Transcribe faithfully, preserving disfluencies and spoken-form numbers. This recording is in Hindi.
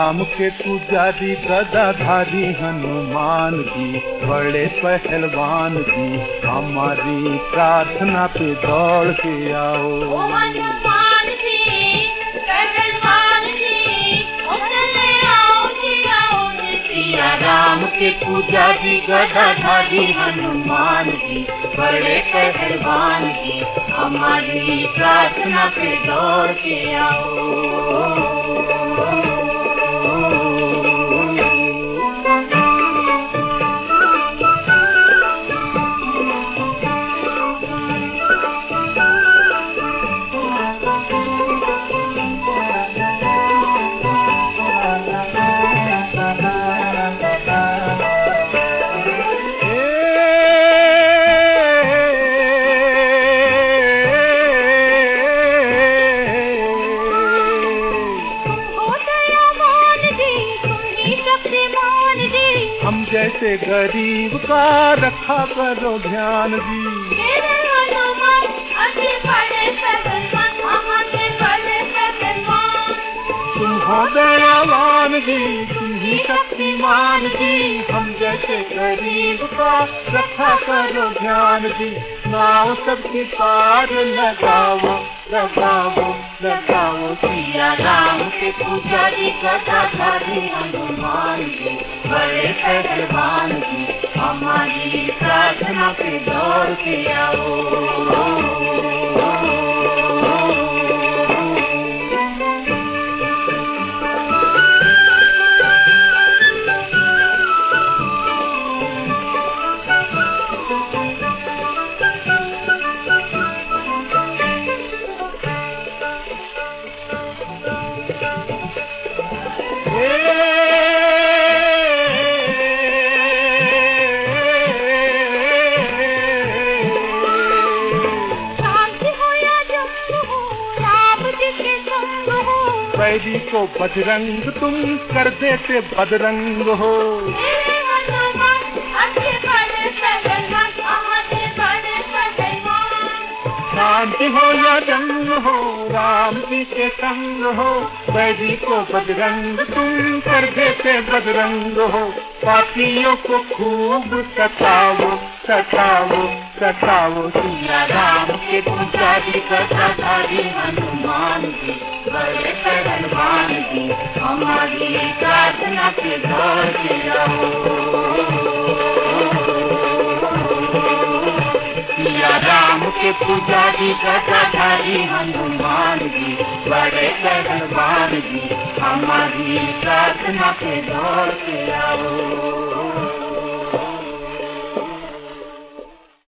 राम के पुजारी गदाधारी हनुमान जी बड़े पहलवान जी, हमारी प्रार्थना पे दौड़ के आओ। ओ हनुमान जी, पहलवान जी, ओ चले आओ जी आओ जी। सिया राम के पुजारी गदाधारी हनुमान जी बड़े पहलवान जी, हमारी प्रार्थना पे दौड़ के आओ। हम जैसे गरीब का रखा करो ध्यान जी। तुम हो दयावान जी, तुम ही शक्तिमान जी, हम जैसे गरीब का रखा करो ध्यान जी। नाव सबकी पार लगाओ लगाओ लगाओ। सिया राम के पुजारी गदाधारी हनुमान जी बड़े पहलवान जी, हमारी प्रार्थना पे दौड़ के आओ। बैरी को बजरंग तुम कर देते बदरंग हो। शांति हो या जंग हो, राम जी के संग हो। बैरी को बजरंग तुम कर देते बदरंग हो। पापियों को खूब सताओ सताओ सताओ। सिया राम के पुजारी गदाधारी हनुमान जी बड़े पहलवान जी, हमारी प्रार्थना पे दौड़ के आओ। सिया राम के पुजारी गदाधारी हनुमान जी बड़े पहलवान जी, हमारी प्रार्थना पे दौड़ के आओ।